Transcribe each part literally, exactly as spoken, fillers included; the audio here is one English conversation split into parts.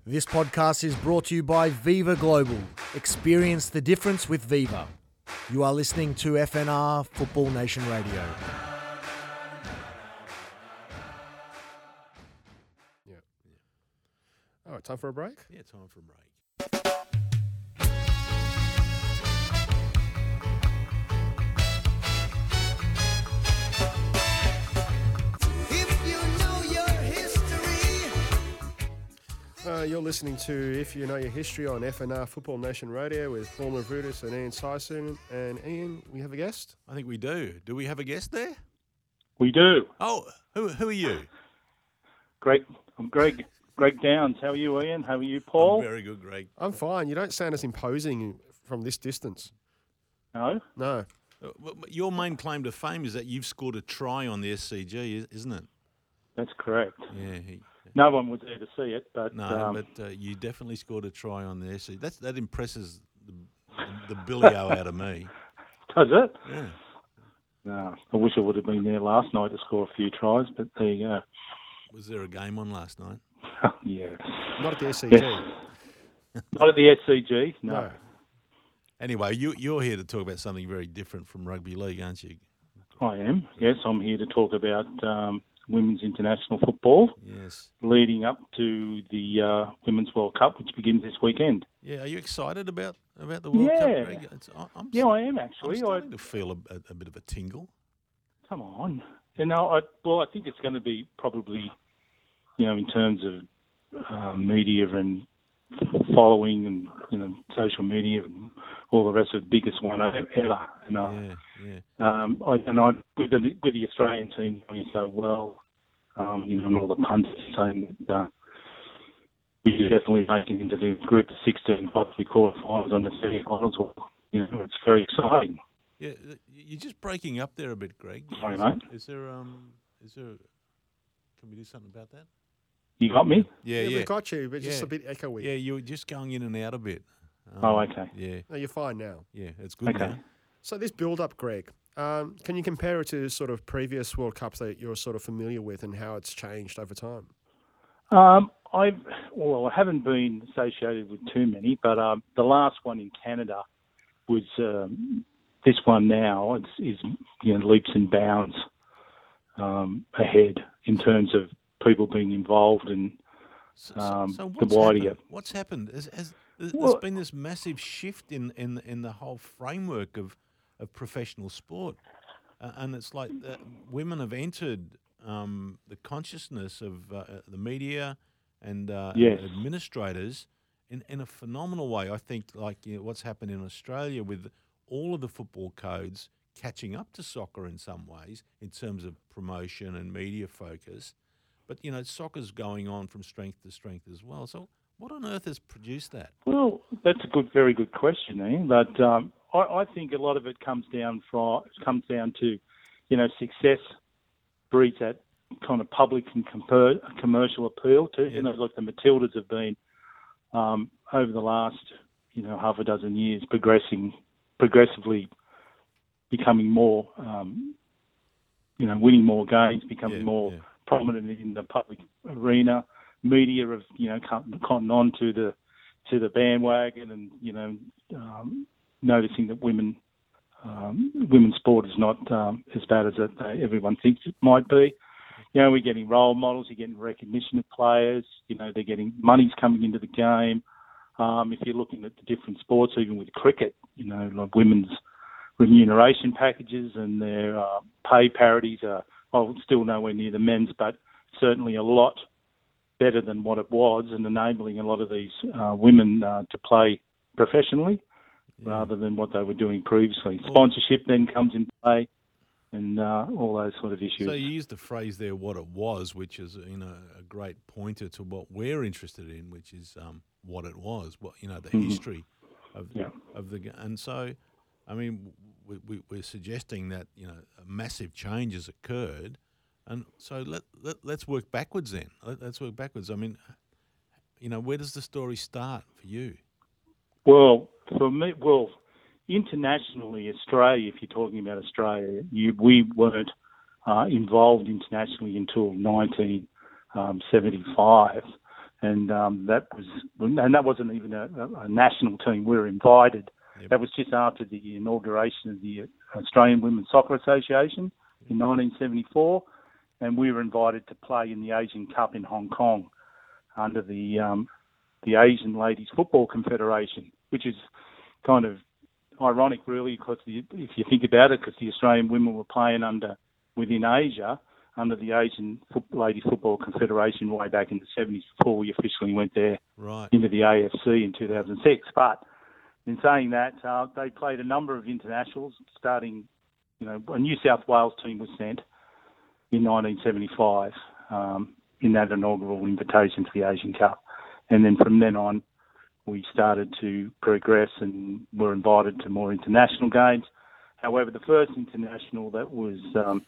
This podcast is brought to you by Viva Global. Experience the difference with Viva. You are listening to F N R Football Nation Radio. Yeah. All right, time for a break? Yeah, time for a break. Uh, you're listening to If You Know Your History on F N R Football Nation Radio with Paul Mavridis and Ian Syson. And Ian, we have a guest? I think we do. Do we have a guest there? We do. Oh, who who are you? Greg, I'm Greg. Greg Downs. How are you, Ian? How are you, Paul? I'm very good, Greg. I'm fine. You don't sound as imposing from this distance. No? No. Uh, Your main claim to fame is that you've scored a try on the S C G, isn't it? That's correct. Yeah. He, No one was there to see it, but no, um, but uh, you definitely scored a try on the S C G. That's that impresses the, the billy-o out of me. does it? Yeah. No, I wish I would have been there last night to score a few tries, but there you go. Was there a game on last night? Yeah. Not at the S C G. Yes. Not at the S C G, no. No. Anyway, you you're here to talk about something very different from rugby league, aren't you? I am. Yes, I'm here to talk about um, women's international football Yes. leading up to the uh, Women's World Cup, which begins this weekend. Yeah. Are you excited about, about the World Yeah. Cup, Greg? It's, I- I'm, Yeah, I am I'm actually. I, starting to feel a, a, a bit of a tingle. Come on. You know, I, well, I think it's going to be probably, you know, in terms of uh, media and following and, you know, social media and all the rest of the biggest one ever. And, uh, Yeah, yeah. um, I, and I, with the, with the Australian team doing so well, um, you know, and all the pundits saying that uh, we should definitely make it into the group of sixteen, possibly quarterfinals on the semi-finals. Well, you know, it's very exciting. Yeah, you're just breaking up there a bit, Greg. Sorry, is, mate. Is there um, is there? Can we do something about that? You got me? Yeah, Yeah, yeah, we've got you, but just Yeah. a bit echoey. yeah. You're just going in and out a bit. Um, Oh, okay. Yeah, No, you're fine now. yeah. It's good Okay. now. So this build-up, Greg, um, can you compare it to sort of previous World Cups that you're sort of familiar with and how it's changed over time? Um, I've well, I haven't been associated with too many, but um, the last one in Canada was um, this one now. It's is you know leaps and bounds um, ahead in terms of people being involved and So, so- um, so the what's wider happened? you. What's happened? Has, has, there's Well- there's been this massive shift in, in, in the whole framework of, of professional sport. Uh, and it's like uh, women have entered um, the consciousness of uh, the media and uh, Yes. administrators in, in a phenomenal way. I think like you know, what's happened in Australia with all of the football codes catching up to soccer in some ways in terms of promotion and media focus. But, you know, soccer's going on from strength to strength as well. So what on earth has produced that? Well, that's a good, very good question, Ian. But um, I, I think a lot of it comes down from comes down to, you know, success breeds that kind of public and comper- commercial appeal to. Yeah. You know, like the Matildas have been um, over the last, you know, half a dozen years, progressing, progressively becoming more, um, you know, winning more games, becoming Yeah, more yeah. prominent in the public arena. Media have, you know, come, come on to the to the bandwagon, and you know, um, noticing that women um, women's sport is not um, as bad as it, uh, everyone thinks it might be. You know, we're getting role models, you're getting recognition of players. You know, they're getting money's coming into the game. Um, if you're looking at the different sports, even with cricket, you know, like women's remuneration packages and their uh, pay parities are well, still nowhere near the men's, but certainly a lot better than what it was, and enabling a lot of these uh, women uh, to play professionally Yeah. rather than what they were doing previously. Sponsorship then comes into play, and uh, all those sort of issues. So you used the phrase there, what it was, which is, you know, a great pointer to what we're interested in, which is um, what it was, what, you know, the Mhm. history of, Yeah. of the, g- and so, I mean, we, we, we're suggesting that, you know, a massive change has occurred. And so let, let, let's work backwards then. Let, let's work backwards. I mean, you know, where does the story start for you? Well, for me, well, internationally, Australia, if you're talking about Australia, you, we weren't uh, involved internationally until nineteen seventy-five. and um, that was and that wasn't even a, a national team. We were invited. Yep. That was just after the inauguration of the Australian Women's Soccer Association in nineteen seventy-four, and we were invited to play in the Asian Cup in Hong Kong under the um, the Asian Ladies Football Confederation, which is kind of ironic, really, because the, if you think about it, because the Australian women were playing under within Asia under the Asian Foot, Ladies Football Confederation way back in the seventies before we officially went there right. into the A F C in two thousand six. But in saying that, uh, they played a number of internationals, starting, you know, a New South Wales team was sent in nineteen seventy-five um, in that inaugural invitation to the Asian Cup. And then from then on, we started to progress and were invited to more international games. However, the first international that was um,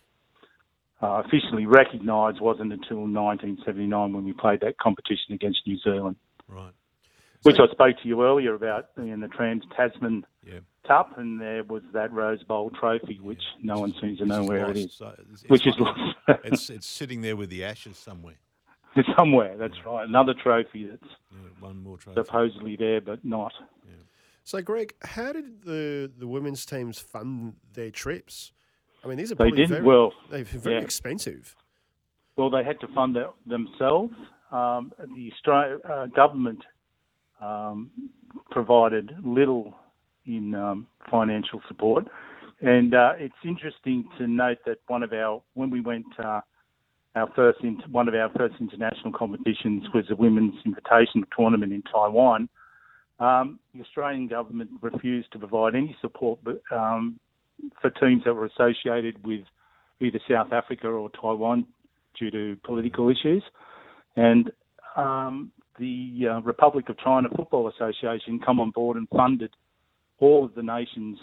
uh, officially recognised wasn't until nineteen seventy-nine when we played that competition against New Zealand. Right. Which so, I spoke to you earlier about in the Trans-Tasman yeah. Cup, and there was that Rose Bowl trophy, which yeah. no one seems to know where lost. it is. So it's, which it's is lost. it's, it's sitting there with the ashes somewhere. Somewhere, that's yeah. right. Another trophy that's yeah, one more trophy. supposedly there, but not. Yeah. So, Greg, how did the, the women's teams fund their trips? I mean, these are they probably didn't. very, well, they're very yeah. expensive. Well, they had to fund it themselves. Um, the Australian uh, government um, provided little in um, financial support, and uh, it's interesting to note that one of our when we went. Uh, Our first, one of our first international competitions was a women's invitational tournament in Taiwan. Um, the Australian government refused to provide any support um, for teams that were associated with either South Africa or Taiwan due to political issues. And um, the uh, Republic of China Football Association come on board and funded all of the nation's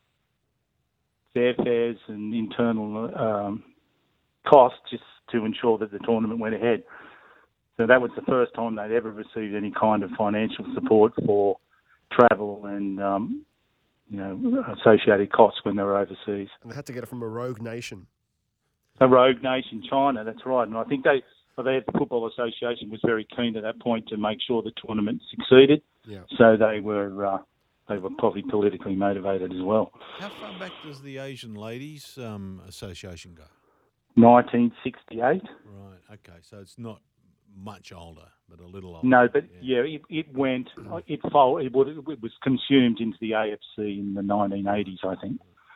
airfares and internal um, costs just to ensure that the tournament went ahead. So that was the first time they'd ever received any kind of financial support for travel and, um, you know, associated costs when they were overseas. And they had to get it from a rogue nation. A rogue nation, China, that's right. And I think they, well, they, the Football Association was very keen at that point to make sure the tournament succeeded. Yeah. So they were uh, they were probably politically motivated as well. How far back does the Asian Ladies um, Association go? nineteen sixty-eight. Right, okay. So it's not much older, but a little older. No, but yeah, yeah, it, it went, it, fold, it, it was consumed into the A F C in the nineteen eighties, I think.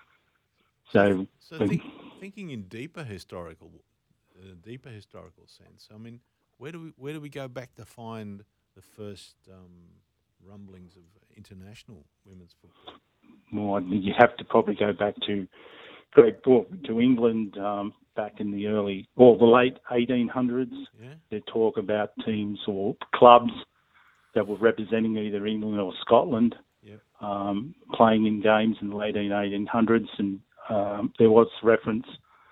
So, so but, think, thinking in deeper historical, uh, deeper historical sense, I mean, where do we where do we go back to find the first um, rumblings of international women's football? Well, you have to probably go back to Greg to England um, back in the early or the late eighteen hundreds. Yeah. They talk about teams or clubs that were representing either England or Scotland, yep. um, playing in games in the late eighteen hundreds, and um, there was reference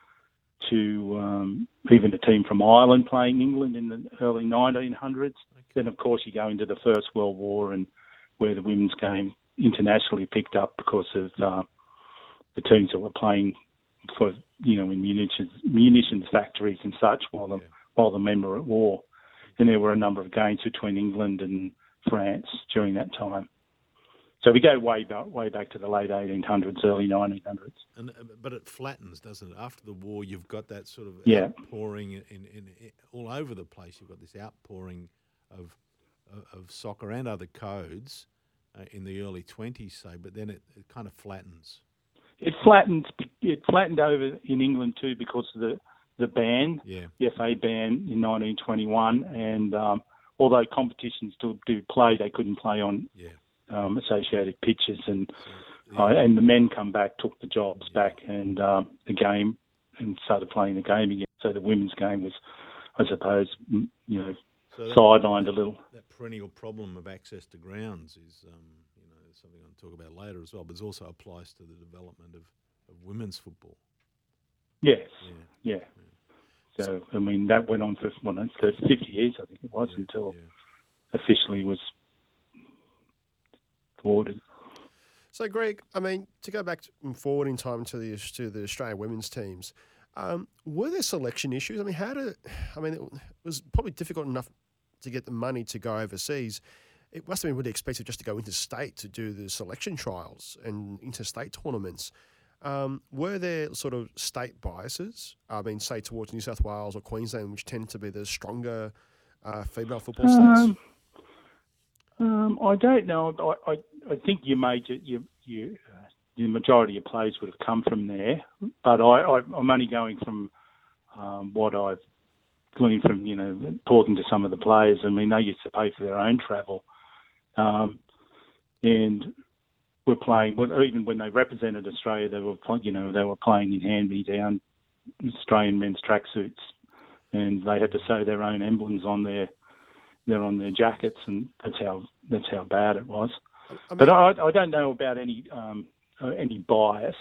to um, even a team from Ireland playing England in the early nineteen hundreds. Okay. Then, of course, you go into the First World War and where the women's game internationally picked up because of uh, the teams that were playing for, you know, in munitions, munitions factories and such while the, yeah. while the men were at war. And there were a number of games between England and France during that time. So we go way back, way back to the late eighteen hundreds, early nineteen hundreds. And, but it flattens, doesn't it? After the war, you've got that sort of yeah. outpouring in, in, in, all over the place. You've got this outpouring of of soccer and other codes uh, in the early twenties, say, but then it, it kind of flattens. It flattened. It flattened over in England too because of the the ban, yeah. the F A ban in nineteen twenty-one, and um, although competitions still do play, they couldn't play on yeah. um, associated pitches, and yeah. uh, and the men come back, took the jobs yeah. back, and um, the game, and started playing the game again. So the women's game was, I suppose, you know, so that, sidelined a little. That perennial problem of access to grounds is, um, you know, something I'll talk about later as well, but it also applies to the development of, of women's football. Yes, yeah. yeah. yeah. So, I mean, that went on for, well, for fifty years, I think it was, yeah, until yeah. officially was thwarted. So, Greg, I mean, to go back and forward in time to the to the Australian women's teams, um, were there selection issues? I mean, how to? I mean, it was probably difficult enough to get the money to go overseas, it must have been really expensive just to go interstate to do the selection trials and interstate tournaments. Um, were there sort of state biases, I mean, say towards New South Wales or Queensland, which tend to be the stronger uh, female football states? Um, um, I don't know. I, I, I think your major, your, your, uh, the majority of players would have come from there, but I, I, I'm only going from um, what I've gleaned from, you know, talking to some of the players. I mean, they used to pay for their own travel, um, and were playing. Even when they represented Australia, they were, you know, they were playing in hand-me-down Australian men's tracksuits, and they had to sew their own emblems on their, they're on their jackets, and that's how that's how bad it was. I mean, but I, I don't know about any um, any bias.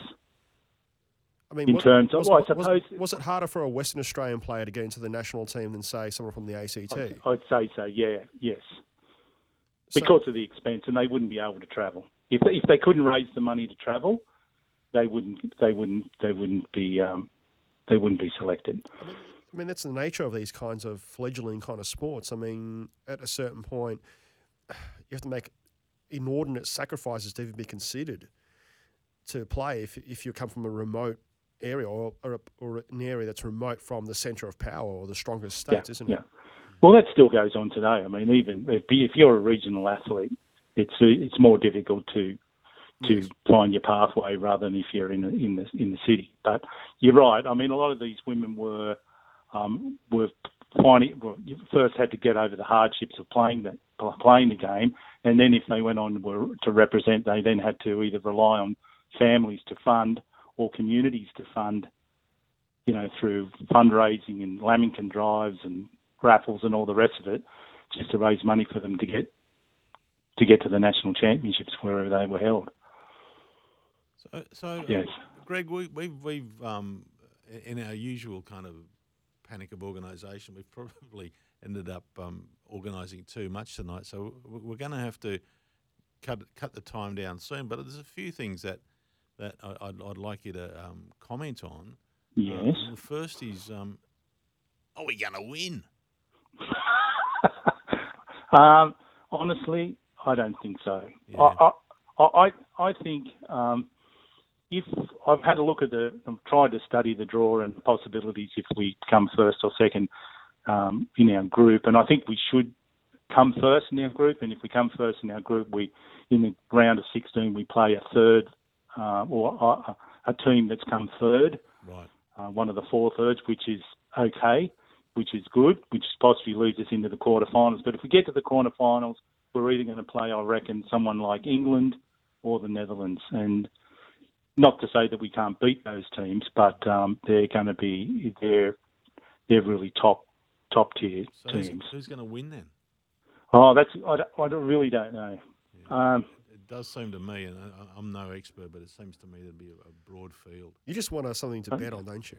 I mean, in was, terms of, was, well, I was, suppose, was it harder for a Western Australian player to get into the national team than, say, someone from the A C T? I'd, I'd say so. Yeah, yes, so, because of the expense, and they wouldn't be able to travel if they, if they couldn't raise the money to travel. They wouldn't. They wouldn't. They wouldn't be. Um, they wouldn't be selected. I mean, I mean, that's the nature of these kinds of fledgling kind of sports. I mean, at a certain point, you have to make inordinate sacrifices to even be considered to play if if you come from a remote area or or, a, or an area that's remote from the centre of power or the strongest states, yeah, isn't yeah. it? Well, that still goes on today. I mean, even if, if you're a regional athlete, it's it's more difficult to to yes. find your pathway rather than if you're in the, in the in the city. But you're right. I mean, a lot of these women were um, were finding well, you first had to get over the hardships of playing the playing the game, and then if they went on were to represent, they then had to either rely on families to fund or communities to fund, you know, through fundraising and Lamington drives and raffles and all the rest of it, just to raise money for them to get to get to the national championships wherever they were held. So, so yes. uh, Greg, we, we've we've um, in our usual kind of panic of organisation, we've probably ended up um, organising too much tonight. So we're going to have to cut cut the time down soon. But there's a few things that that I'd, I'd like you to um, comment on. Yes. Um, the first is, um, are we going to win? um, honestly, I don't think so. Yeah. I, I, I, I think um, if I've had a look at the, I've tried to study the draw and the possibilities if we come first or second um, in our group, and I think we should come first in our group. And if we come first in our group, we in the round of sixteen we play a third uh, or a, a team that's come third, right? Uh, one of the four thirds, which is okay, which is good, which possibly leads us into the quarterfinals. But if we get to the quarterfinals, we're either going to play, I reckon, someone like England or the Netherlands. And not to say that we can't beat those teams, but um, they're going to be they're they're really top top tier so teams. Who's, who's going to win then? Oh, that's I, I really don't know. Yeah. Um, it does seem to me, and I, I'm no expert, but it seems to me to be a, a broad field. You just want us something to bet on, don't you?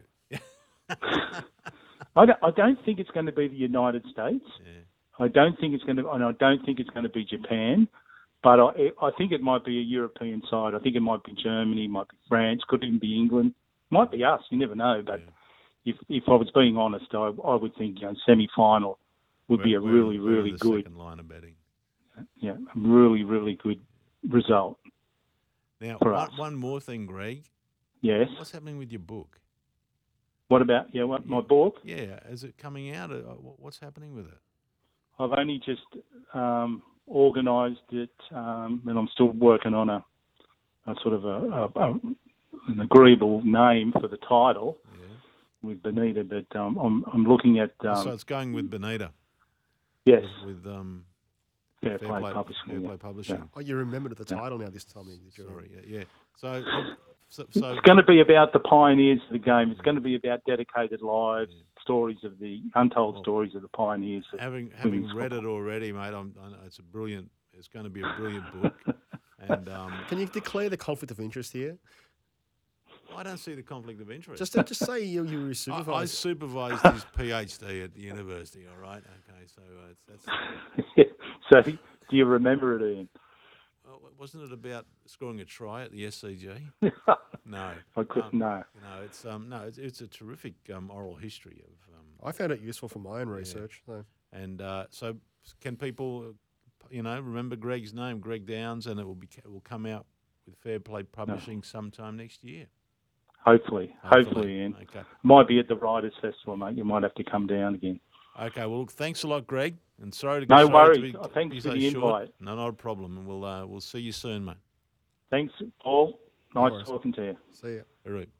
I don't, I don't think it's going to be the United States. Yeah. I don't think it's going to, and I don't think it's going to be Japan. But I, I think it might be a European side. I think it might be Germany, might be France, could even be England, might be us. You never know. But yeah. if if I was being honest, I, I would think you know semi-final would we're, be a we're, really we're really the good. Second line of betting. Yeah, a really really good result. Now, for one, us. one more thing, Greg. Yes. What's happening with your book? What about yeah? What my Yeah. book? Yeah, is it coming out? Uh, wh- What's happening with it? I've only just um, organised it, um, and I'm still working on a, a sort of a, a, a an agreeable name for the title Yeah. with Benita. But um, I'm I'm looking at um, so it's going with Benita. yes, With, with um, Fair, Fair Play, Play Publishing. Fair yeah. Play Publishing. Oh, you remembered the Yeah. title now this time. Did you? Sorry, yeah, yeah. So, so, so It's going to be about the pioneers of the game. It's going to be about dedicated lives, Yeah. stories of the untold Well, stories of the pioneers. Of having having women's read football. it already, mate, I'm, I know it's a brilliant. It's going to be a brilliant book, and um, Can you declare the conflict of interest here? I don't see the conflict of interest. Just, uh, just say you you were I, I supervised. supervised his PhD at the university. All right, okay, so uh, it's, that's. So, do you remember it, Ian? Well, wasn't it about scoring a try at the S C G? No, I could um, no. You know, it's um, no, it's, it's a terrific um, oral history of. Um, I found it useful for my own research. So. and uh, so, can people, you know, remember Greg's name, Greg Downs, and it will be it will come out with Fair Play Publishing no. sometime next year. Hopefully, hopefully, hopefully Ian. Okay. Might be at the Writers' Festival, mate. You might have to come down again. Okay, well, thanks a lot, Greg, and sorry to no sorry worries. To be, oh, thanks be for so the short. invite. No, not a problem, and we'll uh, we'll see you soon, mate. Thanks, Paul. Nice No talking to you. See you. All right.